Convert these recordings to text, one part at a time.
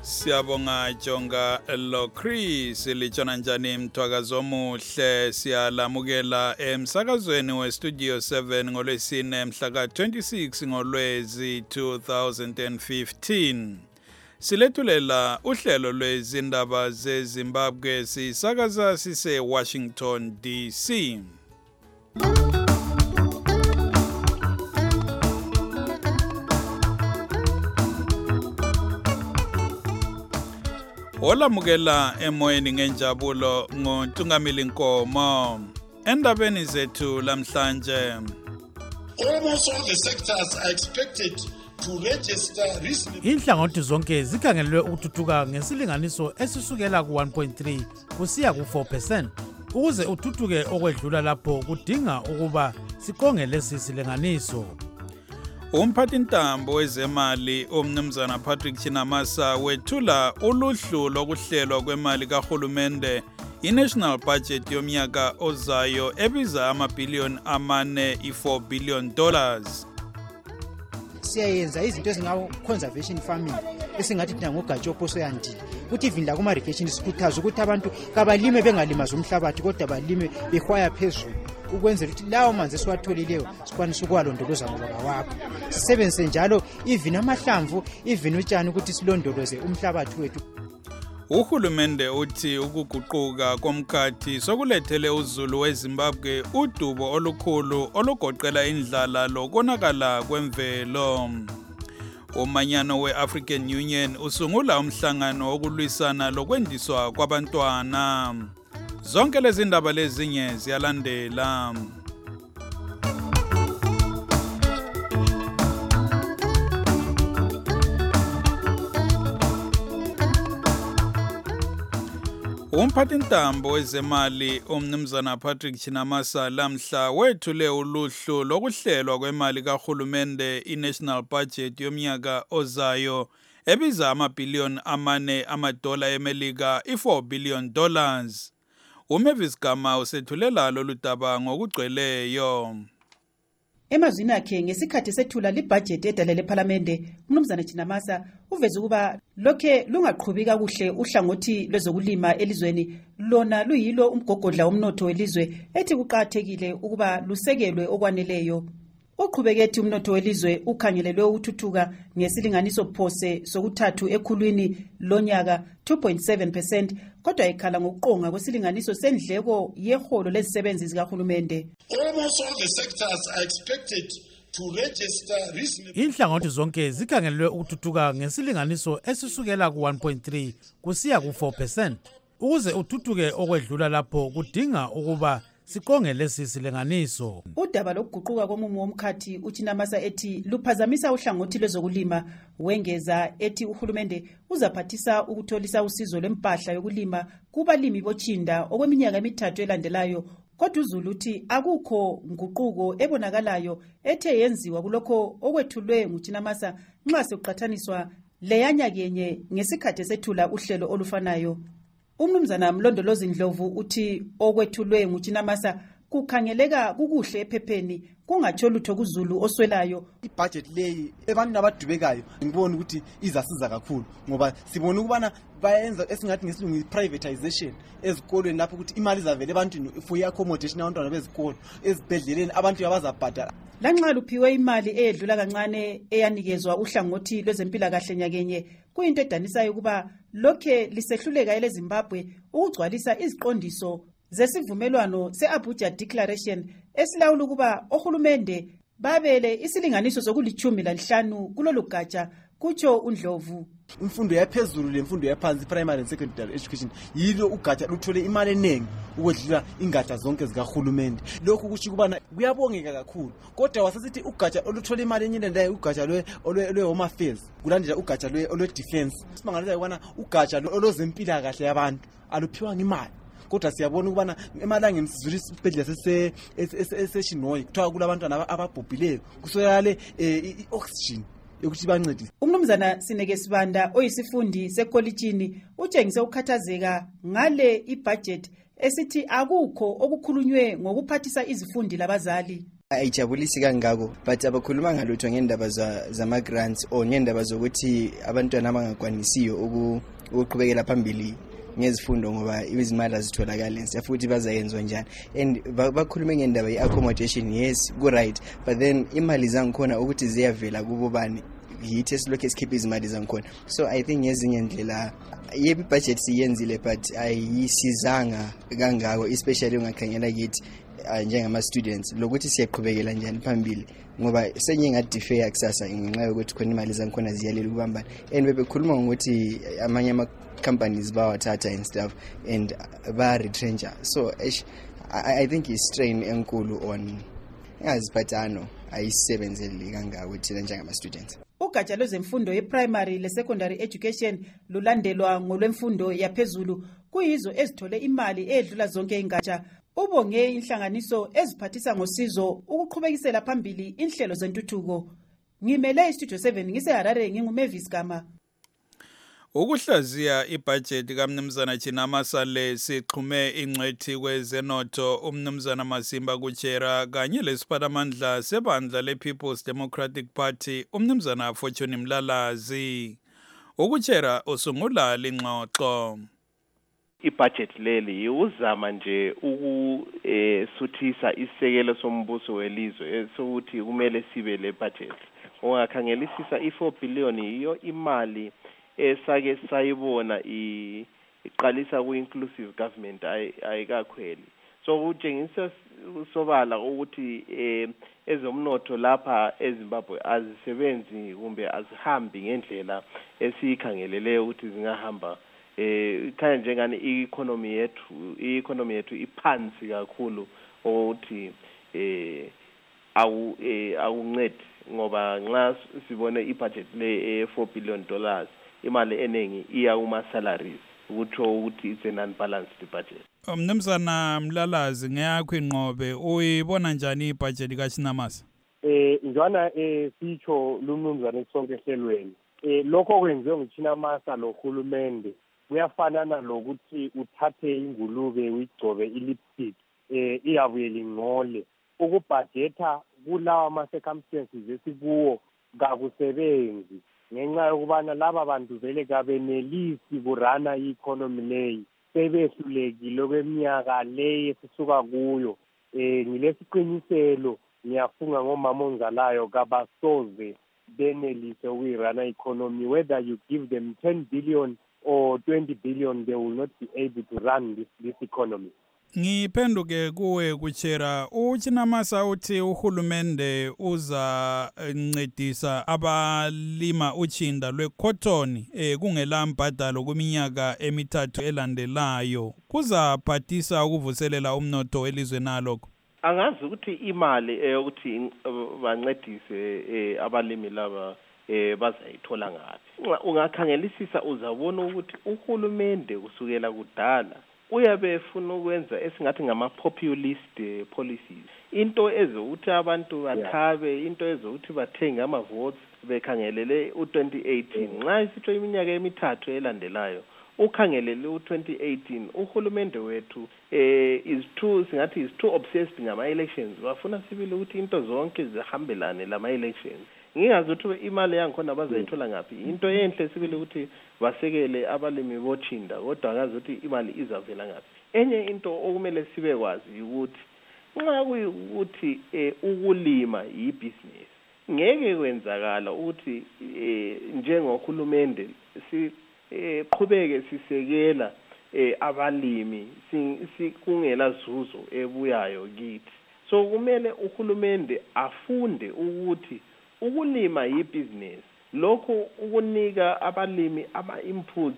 Siyabonga Jonga lo Chris lichona njani mthwakazo omuhle siyalamukela emsakazweni we Studio 7 ngolwesine mhla ka26 ngoLwezi 2015. Silethulela uhlelo lwezindaba zeZimbabwe sisakaza sise Washington DC. Olamukela emoyeni ngenjabulo ngoNtungamili Nkomo. Endabeni zethu lamhlanje. Almost all the sectors are expected to register reasonably. Inhlangothi zonke zikhangelwe ukuthuthuka ngesilinganiso esisukela ku-1.3 kusiya ku-4%. Ukuze uthuthuke okwedlula lapho kudinga ukuba sikonge lesi silinganiso. Umphathintambo wezemali umnumzana Patrick Chinamasa wethula uluhlu lokuhlelwa kwemali kahulumende i-national budget yomnyaka ozayo ebiza amabhiliyoni amane $4 billion. Siyayenza izinto ezingawo-conservation farming esingathi thina ngogatsha oposoyandile ukuthi even la kuma-irrigation sikhuthaza ukuthi abantu kabalime bengalimazi umhlabathi kodwa balime behwaya phezulu ukwenzela ukuthi lawo manzi esiwatholileyo sikwanise ukuwalondoloza ngoba kawakho. Sisebenzise njalo even amahlamvu even utshani ukuthi silondoloze umhlabathi wethu. Uhulumende uthi ukuguquka komkhathi sokulethele uzulu weZimbabwe udubo olukhulu olugoqela indlala lokonakala kwemvelo. Umanyano we-African Union usungula umhlangano wokulwisana lokwendiswa kwabantwana. Zonke lezi ndaba lezinye ziyalandela. Umphathintambo wezemali umnumzana Patrick Chinamasa lamhla wethule uluhlu lokuhlelwa kwemali kahulumende i-national budget yomnyaka ozayo ebiza amabhiliyoni amane $4 emelika $4 billion. Umavis Gama usethulela lolu daba ngokugcweleyo. Emazwini akhe ngesikhathi sethula libudget edalele eParliamente, umnumzana Chinamasa uveze ukuba lokhe lungaqhubi kakuhle uhlangothi lwezokulima elizweni lona luyilo umgogodla womnotho welizwe ethi kuqhakathekile ukuba lusekelwe okwaneleyo. Uqhubeke umnotho welizwe ukhangelelwe ukuthuthuka ngesilinganiso phose sokuthathu ekhulwini lonyaka 2.7%, kodwa ekhala ngokuqonga kwesilinganiso sendleko yeholo lezisebenzi zikahulumende. Almost all the sectors are expected to register reasonably. Inhlangothi zonke zikhangelwe ukuthuthuka ngesilinganiso esisukela ku-1.3 kusiya ku-4%. Ukuze uthuthuke okwedlula lapho kudinga ukuba sikonge lesi silinganiso. Udaba lokuguquka komumo womkhathi uChinamasa ethi luphazamisa uhlangothi lwezokulima, wengeza ethi uhulumende uzaphathisa ukutholisa usizo lwempahla yokulima kubalimi bochinda okweminyaka emithathu elandelayo, kodwa uzulu uthi akukho nguquko ebonakalayo ethe yenziwa kulokho okwethulwe nguChinamasa nxa sekuqhathaniswa leyanyakenye ngesikhathi sethula uhlelo olufanayo. Umnumzana Mlondolozi Ndlovu uthi okwethulwe nguChinamasa kukhangeleka kukuhle ephepheni kungatsho lutho kuzulu oswelayo. Ibudget leyi ebantwini abadubekayo ngibona ukuthi izasiza kakhulu ngoba sibona ukubana bayenza esingathi ngesilungu privatization ezikolweni lapho ukuthi imali izavela ebantwini for accommodation abantwana bezikolo, ezibhedleleni abantu abazabhadala. Lanxa luphiwe imali eyedlula kancane eyanikezwa uhlangothi lwezempilakahle nyakenye, kuyinto edanisayo ukuba lokhe lisehluleka eleZimbabwe ukugcwalisa iziqondiso zesivumelwano se-Abuja Declaration esilawula ukuba ohulumende babele isilinganiso soku15 kulolu gatsha, kutsho uNdlovu. Imfundo yaphezulu lemfundo yaphansi, primary and secondary education, yilo ugatsha luthole imali eningi ukwedlula ingatsha zonke zikahulumende. Lokhu kusho ukubana kuyabongeka kakhulu, kodwa wasesithi ugatsha oluthola imali enyine ndaye ugatsha lwe-home affairs kulandela ugatsha lwe-defense. Simangalisayo ukubana ugatsha olwezempilakahle yabantu aluphiwanga imali. Kodwa siyabona ukubana emalangeni sizula isibhedlela seseshinoyi kuthiwa kulabantwana ababhubhileyo kuswelakale i-oxygen yokuthi bancedise. Umnumzana Sineke Sibanda oyisifundi sekolitshini utshengise ukukhathazeka ngale ibudget esithi akukho okukhulunywe ngokuphathisa izifundi labazali. ayijabulisi kangako but abakhuluma ngalutho ngendaba zama-grants or ngendaba zokuthi abantwana abangakwanisiyo ukuqhubekela phambili ngezifundo ngoba izimali azitholakali siyafuthi bazayenzwa njani and bakhulume ngendaba ye-accommodation yes ku-right but then imali zangikhona ukuthi ziyavela kubo bani yithi esilokhu esikhipha izimali zangikhona so I think ngezinye ndlela yebo i-budget siyenzile but ayisizanga kangako especially ungakhangela kithi njengama-students lokuthi siyaqhubekela njani phambili ngoba sengingadefer kusasa ngenxa yokuthi khona imali zangikhona ziyalela ukubambana and bebekhuluma ngokuthi amanye ama-companies bawathatha and stuff and ba-retrencher so I think i-strain enkulu on ingaziphathano ayisebenzeli kangako thina njengama-students. Ugatsha lwezemfundo ye-primary le-secondary education lulandelwa ngolwemfundo yaphezulu kuyizo ezithole imali edlula zonke ingatsha. Ubonge inhlanganiso eziphathisa ngosizo ukuqhubekisela phambili inhlelo zentuthuko. Ngimele iStudio 7 ngiseHarare nginguMavis Gama. Ukuhlaziya ibudget kaMnumzana Chinamasa sixhume ingcwethi kwezenotho uMnumzana Masimba Kuchera kanye lesiphathamandla sebandla lePeople's Democratic Party uMnumzana Fortune Mlalazi. Ukuchera usungula lingxoxo. Ibudget leli uzama nje ukusuthisa isekelo sombuso welizwe sokuthi kumele sibe le budget. Ongakhangelisisa i4 billion iyo imali esake sayibona iqalisa ku-inclusive government ayikakhweli so utshengisa sobala ukuthi ezomnotho lapha eZimbabwe azisebenzi kumbe azihambi ngendlela esiyikhangelele ukuthi zingahamba khaya njengani i-economy yethu iphansi kakhulu ukuthi awuncedi ngoba nxa sibone ibudget le $4 billion imali eningi iya kuma-salaries kutho ukuthi it's an unbalanced budget. Mnumzana Mlalazi ngeyakho inqobe uyibona njani ibudget kaChinamasa? Njwana sitsho lumnumzane sonke ehlelweni lokho kwenziwe nguChinamasa lohulumende kuyafanana lokuthi uthathe ingulube uyigcobe ilipstick iyabuye lingcole ukubudgeta kulawa ama-circumstances esikuwo kakusebenzi ngenxa yokubana laba bantu vele kabenelisi kurana i-economy leyi sebehlulekile kweminyaka leyi esisuka kuyo ngilesiqiniselo ngiyafunga ngomama onzalayo kabasoze benelise ukuyirana i-economy whether you give them 10 billion or 20 billion they will not be able to run this economy. Ngiphenduke kuwe Kuchera uChinamasa uthi uhulumende uza ncedisa abalima utshinda lwecotton kungela mbadalo kuminyaka emithathu elandelayo kuzaphathisa ukuvuselela umnotho welizwe nalokho. Angazi ukuthi imali ukuthi bancedise abalimi laba bazayithola ngapi. Ungakhangelisisa uzabona ukuthi uhulumende kusukela kudala uyabe efuna ukwenza esingathi ngama-populist policies. Into ezokuthi abantu bathabe, into ezokuthi bathenge ama-votes bekhangelele u-2018. Nxa isitsho iminyaka emithathu elandelayo, ukhangelele u-2018, uhulumende wethu is too obsessed ngama-elections. Bafuna sibili ukuthi into zonke zihambelane lama-elections. Ngingazi ukuthi imali yangikhona bazayithola ngaphi. Into enhle sibili ukuthi basekele abalimi botshinda kodwa akazi ukuthi imali izavela ngaphi. Enye into okumele sibe kwazi ukuthi nxa kuyukuthi ukulima yibusiness ngeke kwenzakala ukuthi njengohulumende siqhubeke sisekela abalimi kungela zuzo ebuyayo kithi. So kumele uhulumende afunde ukuthi ukulima yibusiness lokho ukunika abalimi ama-inputs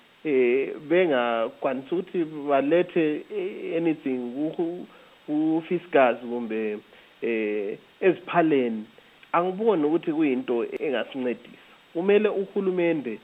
bengakwanisa ukuthi balethe anything ku-fiscus kumbe eziphaleni angiboni ukuthi kuyinto engasincedisa. Kumele uhulumende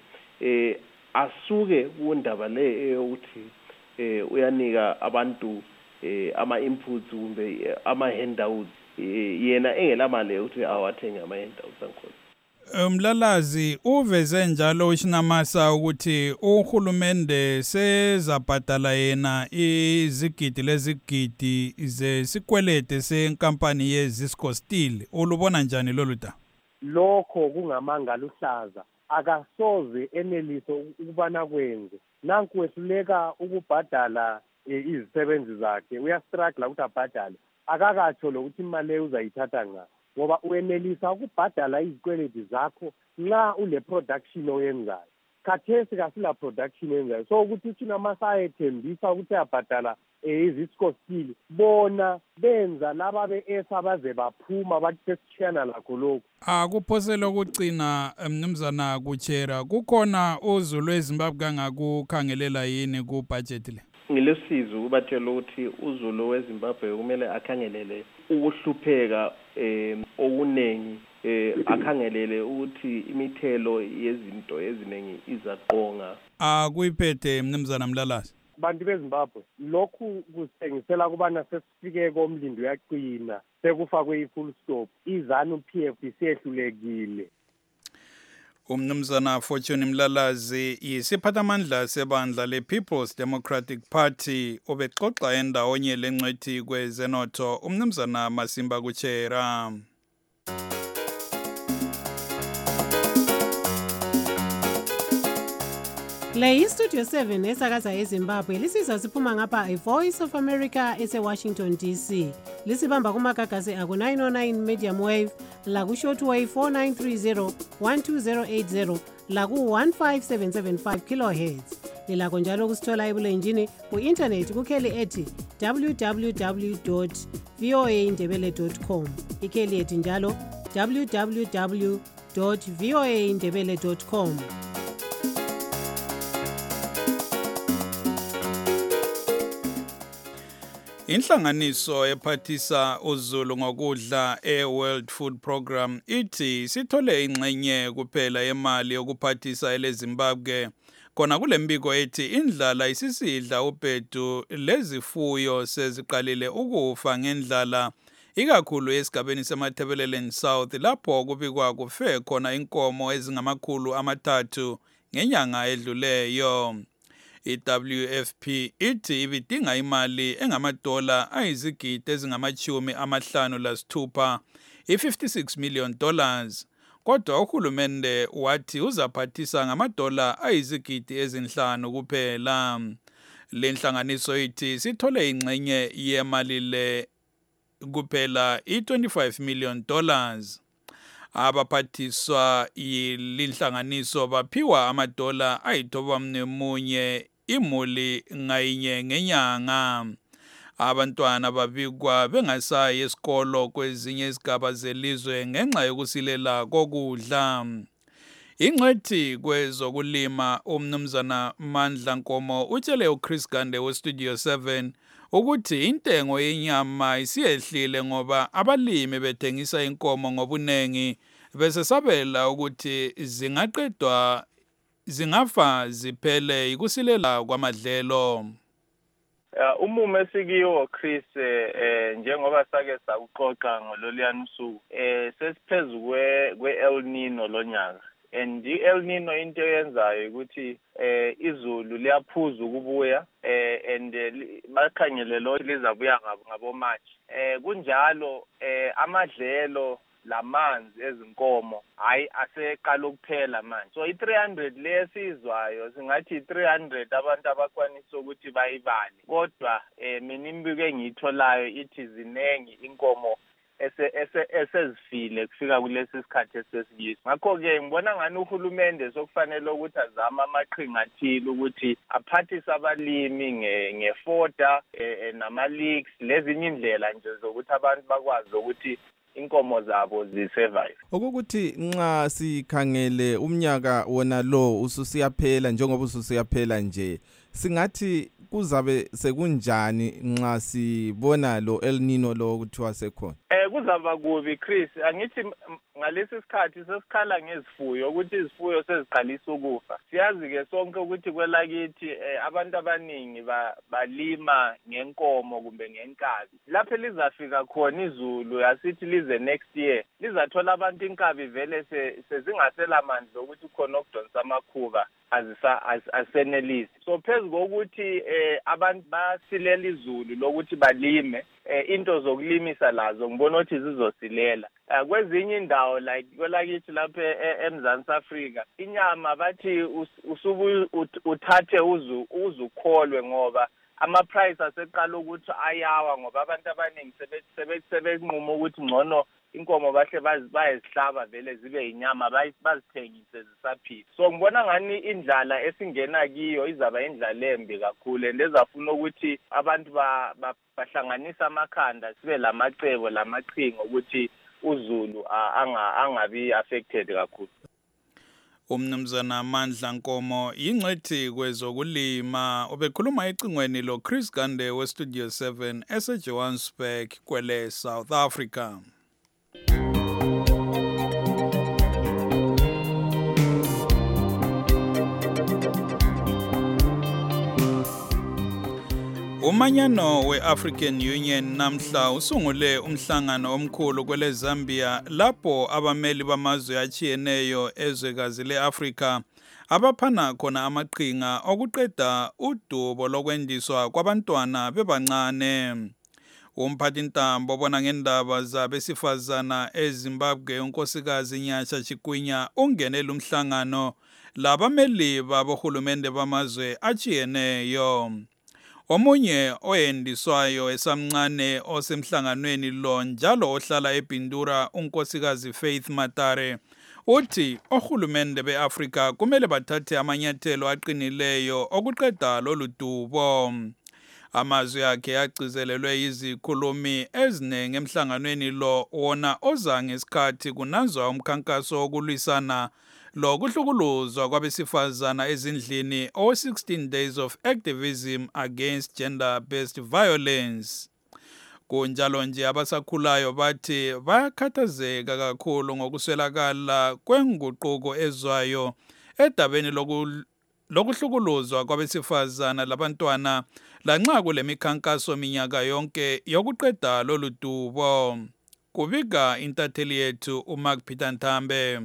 asuke kundaba le yokuthi uyanika abantu ama-inputs kumbe ama-handouts yena engelamali ukuthi awathenge ama-handouts angikhona. Mlalazi uveze njalo uShinamasa ukuthi uhulumende sezabhadala yena izigidi lezigidi zesikwelede senkampani yeZisco Steel. Ulubona njani lolu da? Lokho kungamanga luhlaza akasoze enelise ukubana kwenze. Nanku wehluleka ukubhadala izisebenzi zakhe, uyastruggle ukuthi abhadale. Akakatsho lokuthi imali uzayithatha nga. Ngoba uyenelisa ukubhadala izikweledi zakho nxa ule production oyenzayo. Khathesi kasila production oyenzayo. So ukuthi uShinamasa ayethembisa ukuthi abhadala iZisco Steel bona benza laba beESA baze baphuma bathi sesishiyana lakho lokho. Akuphosela ukucina mnumzana kuchera kukhona uZulu eZimbabwe angakukhangelela yini ku budget le? Ngilesizo ukubatshela ukuthi uZulu weZimbabwe kumele akhangelele ukuhlupheka okunengi akhangelele ukuthi imithelo yezinto eziningi izaqonga. Akuyiphethe mnumzana Mlalazi. Bantu beZimbabwe lokhu kusengisela kubana sesifike komlindi uyaqina sekufakwe i-full stop iZANU-PF isiyehlulekile. Umnumzana Fortune Mlalazi yisiphathamandla sebandla le-People's Democratic Party obexoxa endawonye lencwethi kwezenotho umnumzana Masimba Kuchera. Le iStudio 7 esakaza eZimbabwe lisizwa siphuma ngapha iVoice of America eseWashington DC. Lisibamba kumagagasi aku 909 medium wave, laku shortwave 4930 12080, laku 15775 kilohertz. Lilakho njalo kusithola ebulenjini ku-internet kukheli ethi www.voaindebele.com. Ikheli ethi njalo www.voaindebele.com. Inhlanganiso ephathisa uZulu ngokudla eWorld Food Program ithi sithole ingxenye kuphela yemali yokuphathisa eleZimbabwe. Kona kulembiko ethi indlala isisidla ubhedu lezifuyo seziqalile ukufa ngendlala ikakhulu esigabeni seMatabeleland South lapho kubikwa kufe khona inkomo ezingamakhulu amathathu ngenyanga edluleyo. IWFP ithi ibidinga imali engamadola ayizigidi ezingama-56 $56 million. Kodwa uhulumende wathi uzaphathisa ngamadola ayizigidi ezinhlanu kuphela. Le nhlanganiso ithi sithole ingxenye yemali le kuphela $25 million. Abaphathiswa yilinhlanganiso baphiwa amadola ayithobamunye imuli ngayinye ngenyanga. Abantwana babikwa bengasayi esikolo kwezinye izigaba zelizwe ngenxa yokusilela kokudla. Ingcwethi kwezokulima umnumzana Mandla Nkomo utshele uChris Gande weStudio 7 ukuthi intengo yenyama isiyehlile ngoba abalimi bethengisa inkomo ngobunengi bese sabela ukuthi zingafa ziphele ikusilela kwamadlelo. Umumo esikiwo Chris njengoba sake sakuxoxa ngololiyana usuku sesiphezulu kwe-El Nino lonyaka. And i-El Nino into yenzayo ukuthi izulu liyaphuza ukubuya and bakhangelelo lizabuya ngabo March. Kunjalo amadlelo lamanzi ezinkomo hayi aseqala ukuphela manje. So i300 lesizwayo singathi i300 abantu abakwanisa ukuthi bayibale. Kodwa mina imbiko engiyitholayo ithi zinengi inkomo esezifile kufika kulesi sikhathi esesiyiso. Ngakho-ke ngibona ngani uhulumende sokufanele ukuthi azame amaqhinga athile ukuthi aphathise abalimi ngefoda nama-leaks lezinye indlela nje zokuthi abantu bakwazi ukuthi inkomo zabo zisurvive. Ukuthi nxa sikhangele umnyaka wona lo ususiyaphela njengoba ususiyaphela nje singathi kuzabe sekunjani nxa sibona lo El Nino lo kuthiwa sekhona? kuzaba kubi Chris angithi ngalesi sikhathi sesikhala ngezifuyo ukuthi izifuyo seziqalisa ukufa siyazi ke sonke ukuthi kwelakithi abantu abaningi balima ngenkomo kumbe ngenkabi lapho lizafika khona izulu yasithi lize next year lizathola abantu inkabi vele sezingasela amandla ukuthi khona okudonsa amakhuba asenelisi so phezulu kokuthi abantu basilela izulu lokuthi balime into zokulimisa lazo ngibona ukuthi zizosilela kwezinye indawo like kwelakithi lapha eMzansi Afrika inyama bathi usuku uthathe uzukholwe ngoba ama-price aseqala ukuthi ayawa ngoba abantu abaningi sebenquma ukuthi ngcono inkomo bahle bayezihlaba vele zibe inyama bazithengise zisaphila so ngibona ngani indlala esingena kiyo izaba indlala embi kakhulu endezafuna ukuthi abantu bahlanganisa amakhanda sibe lamacebo lamaqhingo ukuthi uZulu angabi affected kakhulu. Umnumzana Amandla Nkomo ingcethi kwezokulima obekhuluma ecingweni lo Chris Gande we Studio 7 eseJohannesburg kwele South Africa. Umanyano we-African Union namhla usungule umhlangano omkhulu kwele Zambia lapho abameli bamazwe achiyeneyo ezwekazi le-Afrika abaphana khona amaqhinga okuqeda udubo lokwendiswa kwabantwana bebancane. Umphathintambo obona ngendaba zabesifazana eZimbabwe unkosikazi Nyatsha Chikwinya ungenele umhlangano labameli babohulumende bamazwe achiyeneyo. Omunye oyendiswayo esamncane osemhlanganweni lo njalo ohlala eBindura unkosikazi Faith Matare uthi ohulumende beAfrika kumele bathathe amanyathelo aqinileyo okuqeda lolu dubo. Amazwi akhe agcizelelwe izikhulumi ezinenge emhlanganweni lo wona oza ngesikhathi kunanzwa umkhankaso wokulwisana lokuhlukuluzwa kwabesifazana ezindlini o16 days of activism against gender-based violence. Kunjalo nje abasakhulayo bathi bayakhathazeka kakhulu ngokuswelakala kwenguquko ezwayo edabeni lokuhlukuluzwa kwabesifazana labantwana lanxa kule mikhankaso minyaka yonke yokuqeda lolu dubo. Kubika intatheli yethu uMark Peter Ntambe.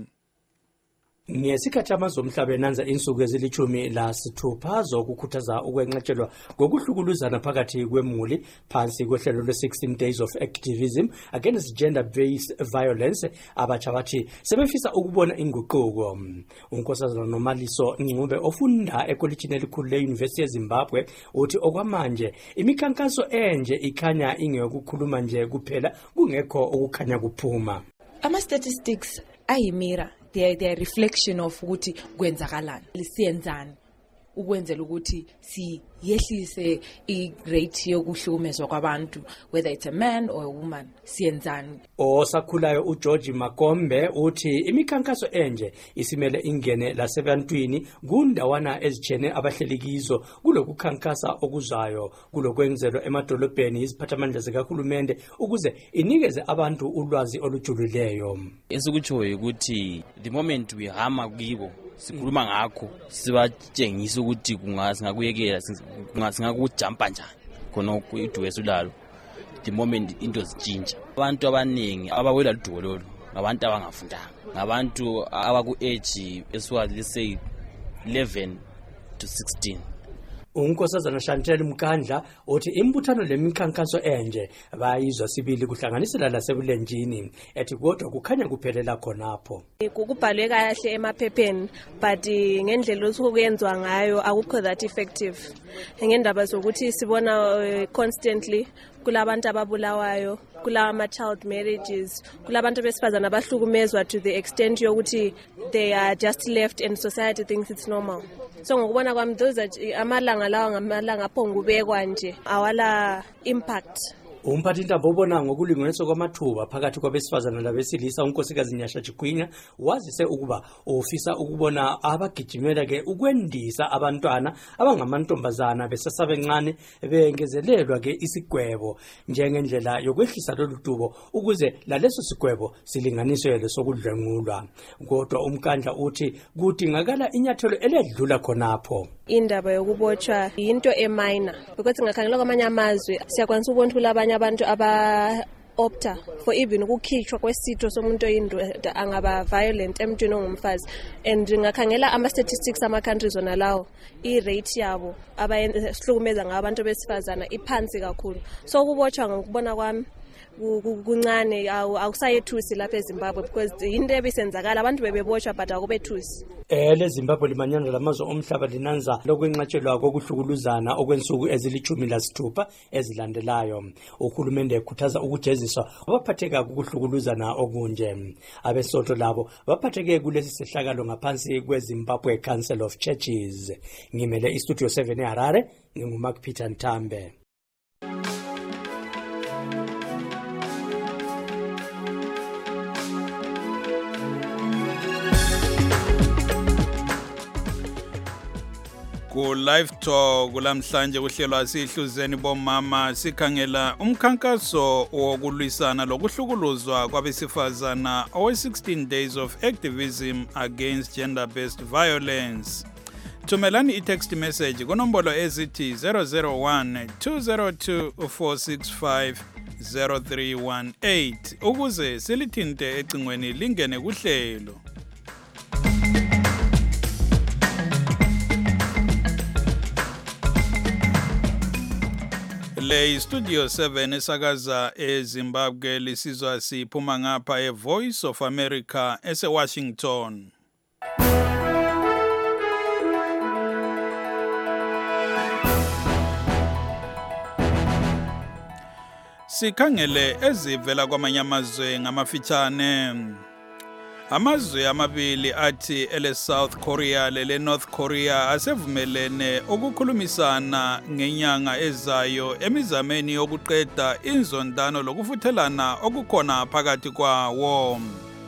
Ngesikhathi amazwe omhlaba enanza insuku ezili-16 zokukhuthaza ukwenqatshelwa ngokuhlukuluzana phakathi kwemuli phansi kohlelo lwe-16 days of activism against gender-based violence, abatsha bathi sebefisa ukubona inguquko. Unkosazana Nomaliso Ncube ofunda ekolitshini elikhulu le-University yeZimbabwe uthi okwamanje imikhankaso enje ikhanya ingeyokukhuluma nje kuphela kungekho ukukhanya kuphuma. Ama-statistics ayimira. They are reflection of ukuthi kwenzakalani lisiyenzani ukwenzela ukuthi siyehlise i-rate yokuhlukumezwa kwabantu whether it's a man or a woman siyenzani. Osakhulayo uGeorge Makombe uthi imikhankaso enje isimele ingene lasebantwini kundawana ezitshene abahlelikizo kulokukhankasa okuzayo kulokwenzelwa emadolobheni iziphathamandla zikahulumende ukuze inikeze abantu ulwazi olujulileyo. Esikutshoyo ukuthi the moment we hama kibo sikhuluma ngakho sibatshengisa ukuthi singakuyekela singakujampa njani khona idubo esulalo the moment into zitshintsha. Abantu abaningi abawela ludubo lolu ngabantu abangafundanga, ngabantu abaku-age esuka let's say 11 to 16. Unkosazana Chantel Mkandla uthi imbuthano lemikhankaso enje bayizwa sibili kuhlanganisela lasebulenjini ethi kodwa kukhanya kuphelela khonapho. Kubhalwe kahle emaphepheni but ngendlela osukuyenzwa ngayo akukho that effective. Ngendaba zokuthi sibona constantly kulabantu ababulawayo, kulama child marriages, kulabantu besifazana abahlukumezwa to the extent yokuthi they are just left and society thinks it's normal. So ngokubona kwami those amalanga lawa ngamalanga aphongubekwa nje awala impact. Umphathintambo obona ngokulinganiswa kwamathuba phakathi kwabesifazana labesilisa unkosikazi Nyasha Chigwinya wazise ukuba ufisa ukubona abagijimela ke ukwendisa abantwana abangamantombazana besasabencane bengezelelwa ke isigwebo njengendlela yokwehlisa lolu dubo ukuze laleso sigwebo silinganiswe lesokudlwengulwa. Kodwa umkandla uthi kudingakala inyathelo eledlula khonapho. Indaba yokubotshwa yinto eminor because ngakhangela kwamanye amazwe siyakwanisa ukubona ukuthi abanye abantu aba-opta for even ukukhishwa kwesitho somuntu oyindoda angaba violent emntwini ongumfazi, and ngakhangela ama-statistics ama-countries wona lawo i-rate yabo abahlukumeza ngabantu besifazana iphansi kakhulu. So ukubotshwa ngokubona kwami kuncane awusayethusi lapha eZimbabwe because into ebisenzakala abantu bebebotshwa but akubethusi. LeZimbabwe limanyana lamazwe omhlaba linanza lokwenqatshelwa kokuhlukuluzana okwensuku ezili-16 ezilandelayo. Uhulumende ekhuthaza ukujeziswa abaphatheka kukuhlukuluzana okunje. Abesonto labo baphatheke kulesi sehlakalo ngaphansi kweZimbabwe Council of Churches. Ngimele iStudio 7 eHarare, nginguMark Peter Ntambe. Ku live talk kulamhlanje kuhlelwa sihluzeni bomama sikhangela umkhankaso wokulwisana lokuhlukuluzwa kwabesifazana owe-16 days of activism against gender-based violence. Thumelani i-text message kunombolo ezithi 001 202 465 0318 ukuze silithinte ecingweni lingene kuhlelo. Le Studio 7 esakaza eZimbabwe lisizwa siphuma ngapha eVoice of America eseWashington. Sikhangele ezivela kwamanye amazwe ngamafitshane. Amazwe amabili athi ele-South Korea lele-North Korea asevumelene ukukhulumisana ngenyanga ezayo emizameni yokuqeda inzondano lokufuthelana okukhona phakathi kwawo.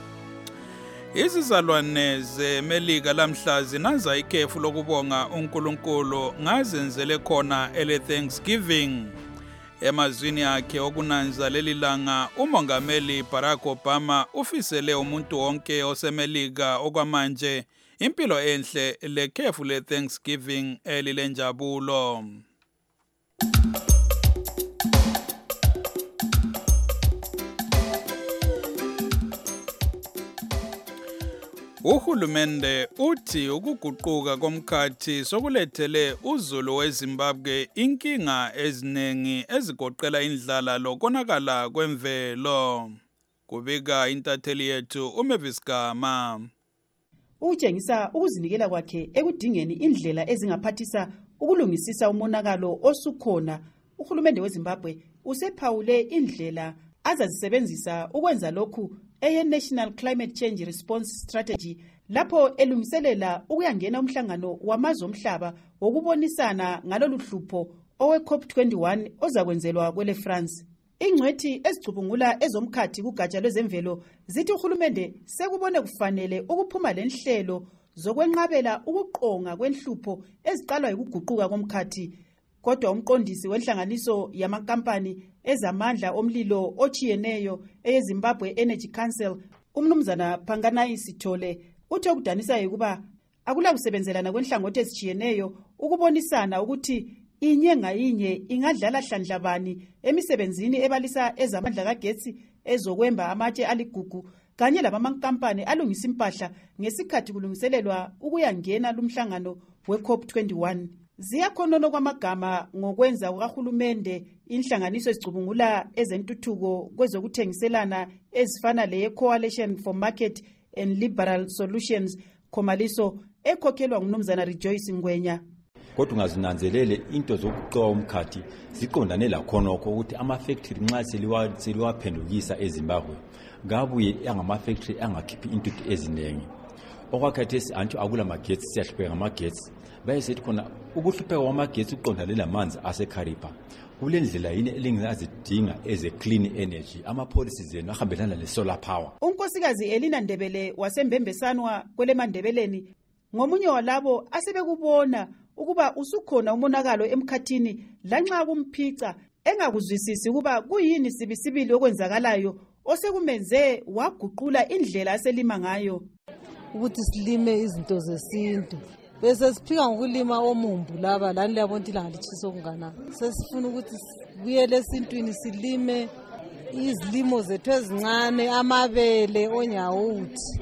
Izizalwane zeMelika lamhla zinanza ikhefu lokubonga uNkulunkulu ngazenzele khona ele-Thanksgiving. Emazwini akhe okunanza leli langa uMongameli Barack Obama ufisele umuntu wonke oseMelika okwamanje impilo enhle lekhefu le-Thanksgiving elilenjabulo. Uhulumende uthi ukuguquka komkhathi sokulethele uzulu weZimbabwe inkinga ezinengi ezigoqela indlala lokonakala kwemvelo. Kubika intatheli yethu uMavis Gama. Utshengisa ukuzinikela kwakhe ekudingeni indlela ezingaphathisa ukulungisisa umonakalo osukhona. Uhulumende weZimbabwe usephawule indlela azazisebenzisa ukwenza lokhu National Climate Change Response Strategy lapho elungiselela ukuyangena umhlangano wamazwe omhlaba wokubonisana ngalolu hlupho owe-COP21 ozakwenzelwa kwele-France. Ingcwethi ezicubungula ezomkhathi kugatsha lwezemvelo zithi uhulumende sekubone kufanele ukuphuma lenhlelo zokwenqabela ukuqonga kwenhlupho eziqalwa yikuguquka komkhathi. Kodwa umqondisi wenhlanganiso yamankampani ezamandla omlilo ochiyeneyo eyeZimbabwe Energy Council umnumzana Phanganai Sithole uthe okudanisa ukuba akula kusebenzelana kwenhlangothi ezichiyeneyo ukubonisana ukuthi inye ngayinye ingadlala hlandlabani emisebenzini ebalisa ezamandla kagetsi ezokwemba amatshe aligugu kanye labamankampani alungisa impahla ngesikhathi kulungiselelwa ukuyangena lumhlangano we-COP21. Ziyakhonona kwamagama ngokwenza ukahulumende inhlanganiso ezicubungula ezentuthuko kwezokuthengiselana ezifana le-Coalition for Market and Liberal Solutions Khomaliso ekhokhelwa ngumnumzana Rejoice Ngwenya. Kodwa ungazinanzelele into zokuqoqa umkhathi ziqondane lakhonokho ukuthi ama-factory nxa seliwaphendukisa eZimbabwe ngabuye angama-factory angakhiphi intuthu eziningi. Okwakhathesi antsho akula magetsi, siyahlupeka ngamagetsi bayesethi khona ukuhlupheka kwamagetsi ukuqondane lamanzi aseKariba kule ndlela yini elingazidinga clean energy ama-policies enu ahambelana le-solar power. unkosikazi Elina Ndebele wasembembesanwa kweleMandebeleni ngomunye walabo asebekubona ukuba usukhona umonakalo emkhathini lanxa kumphica engakuzwisisi ukuba kuyini sibisibili okwenzakalayo osekumenze waguqula indlela aselima ngayo. Ukuthi silime izinto zesintu bese siphika ngokulima omumbu laba lani liyabona ukuthi ilanga litshisa okunganani. Sesifuna ukuthi sibuyele esintwini silime izilimo zethu ezincane, amabele, onyawuthi,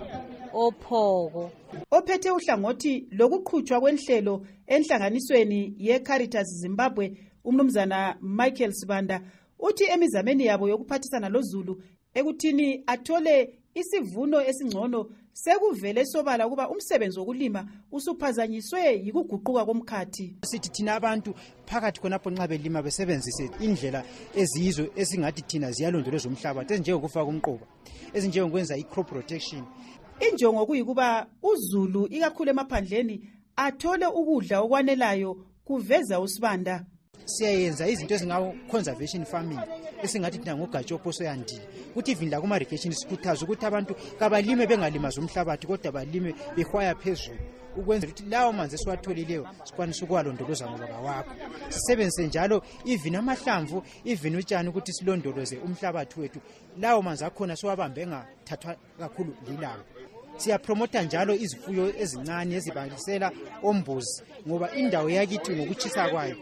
ophoko. Ophethe uhlangothi lokuqhutshwa kwenhlelo enhlanganisweni yeCaritas Zimbabwe umnumzana Michael Sibanda uthi emizameni yabo yokuphathisana loZulu ekuthini athole isivuno esingcono sekuvele sobala kuba umsebenzi wokulima usuphazanyiswe yikuguquka komkhathi. Sithi thina abantu phakathi khonapho nxa belima besebenzise indlela eziyizo esingathi thina ziyalondoloza umhlabathi ezinjengokufaka umquba ezinjengokwenza i-crop protection. Injongo kuyikuba uZulu ikakhulu emaphandleni athole ukudla okwanelayo kuveza uSibanda. Siyayenza izinto ezingawo-conservation farming esingathi thina ngogatsha oposoyandile ukuthi even la kuma-irrigation sikhuthaza ukuthi abantu kabalime bengalimazi umhlabathi kodwa balime behwaya phezulu ukwenzela ukuthi lawo manzi esiwatholileyo sikwanise ukuwalondoloza ngoba kawakho. Sisebenzise njalo even amahlamvu even utshani ukuthi silondoloze umhlabathi wethu lawo manzi akhona siwabambe engathathwa kakhulu lilanga. Siyapromota njalo izifuyo ezincane ezibalisela ombuzi ngoba indawo yakithi ngokutshisa kwayo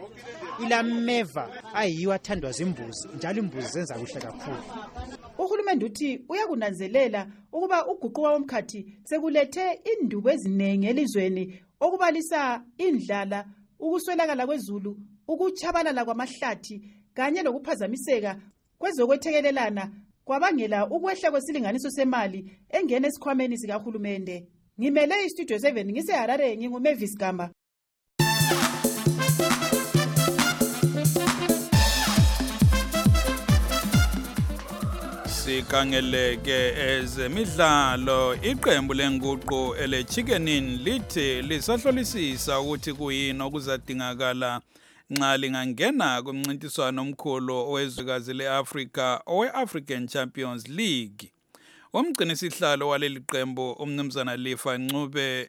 ilameva ayiyo athandwa zimbuzi njalo imbuzi zenza kuhle kakhulu. Uhulumende uthi uyakunanzelela ukuba uguquka komkhathi sekulethe indubo eziningi elizweni okubalisa indlala, ukuswelakala kwezulu, ukuchabalala kwamahlathi kanye lokuphazamiseka kwezokwethekelelana kwabangela ukwehla kwesilinganiso semali engena esikhwameni sikahulumende. Ngimele iStudio 7 ngiseHarare nginguMavis Gamba. Sikangeleke ezemidlalo iqembu lenguqu eleChickenin lithi lisahlolisisa ukuthi kuyini okuzadingakala nxa lingangena kumncintiswano omkhulu owezwekazi leAfrika owe-African Champions League. Umgcinisihlalo waleli qembu umnumzana Lifa Ncube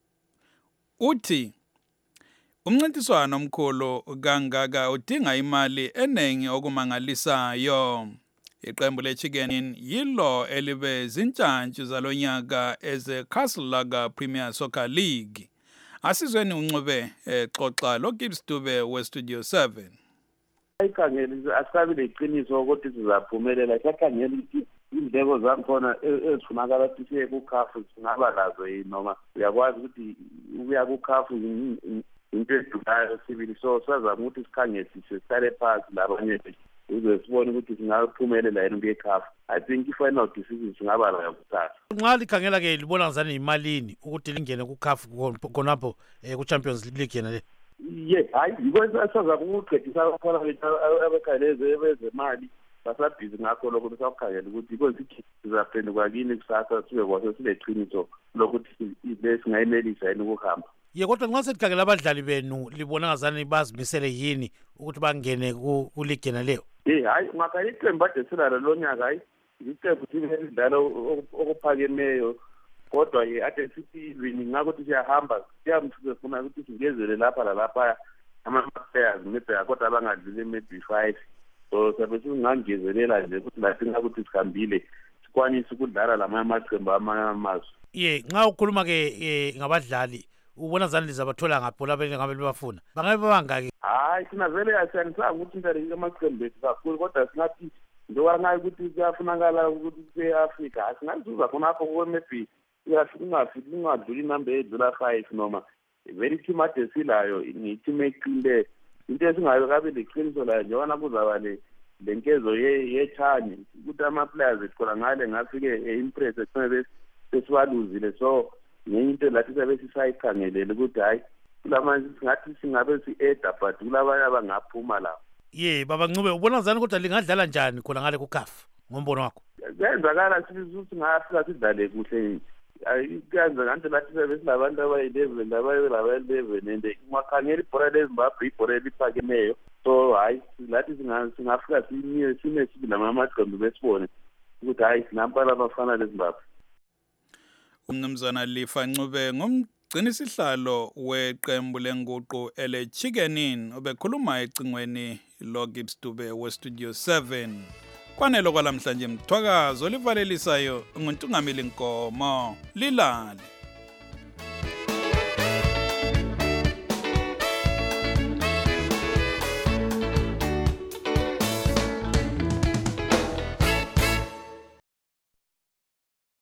uthi umncintiswano omkhulu kangaka udinga imali eningi okumangalisayo. Iqembu leChickenin yilo elibe zintshantshi zalonyaka eze-Castle Lager Premier Soccer League. Asizweni uNcube xoxa loGibbs Dube weStudio 7. Ayikhangeli asabi leqiniso ukuthi sizaphumelela. Siyakhangela ukuthi indleko zakhona ezifunakala sisiye kuCAF singaba lazo noma uyakwazi ukuthi ubuya kuCAF into edulayo sibili so sazama ukuthi sikhangelisise sitale phansi labanye uze sibone ukuthi singaphumelela yini kuCAF. I think i-final decision singaba layo kuthatha. Nxa likhangela ke libona ngazani imalini ukuthi lingene kuCAF khonapho ku-Champions League yena le. Yes, hayi because asaza ukuqedisa abafana bethu abakhaleze bezemali basabhizi ngakho lokho besakukhangela ukuthi because ithi sizaphenduka kini kusasa sibe kwaso sileqiniso lokuthi lesingayinelisa yini ukuhamba. Ye kodwa nxa selikhangela abadlali benu libona ngazani bazimisele yini ukuthi bangene ku-league yena leyo. Hayi ungakhanya iqembu ade silalo lonyaka hayi iqembu sidlalo okuphakemeyo kodwa ade sithi wini ngakuthi siyahamba siyamfuna ukuthi singezele lapha lalapha ama-players maybe kodwa abangadluli maybe 5 so sabe singangezelela nje ukuthi lathi ngakuthi sihambile sikwanise ukudlala lamanye amaqembu amazwe. Nxa ukhuluma ke ngabadlali ubona zani lizabathola ngapho lapho ngabe libafuna bangabe bangaki? Hayi thina vele asiyanisanga ukuthi into amaqembu ethu kakhulu kodwa singathi njengoba ngayo ukuthi kuyafunakala ukuthi se-Afrika asingazuza khonapho maybe ungadluli inamba edlula 5 noma very team ade silayo ngi-team eqile into esingayo kabe leqiniso layo njengoba kuzaba lenkezo yechani ukuthi ama-players ethola ngale ngafike impress ekufanele sesibaluzile so ngenye into lathi sabe sisayikhangelele ukuthi hayi kulamanje singathi singabe si-eda but kulabanye abangaphuma lapho. Baba Ncube ubona ngazani kodwa lingadlala njani khona ngale kuCAF ngombono wakho? Kuyenzakala ukuthi singafika sidlale kuhle kuyenza kanti lathi besilabantu abayi-11 laba-11 and ungakhangela ibhora lezimbabwe ibhora eliphakemeyo so hayi lathi singafika sinesibi namaqembu besibone ukuthi hayi sinampala abafana lezimbabwe. Umnumzana Lifa Ncube ngumgcinisihlalo weqembu lenguqu ele-Chickenin obekhuluma ecingweni loGibbs Dube weStudio 7. Kwanelo kwalamhlanje mthwakazo livalelisayo nguNtungamili Nkomo lilale.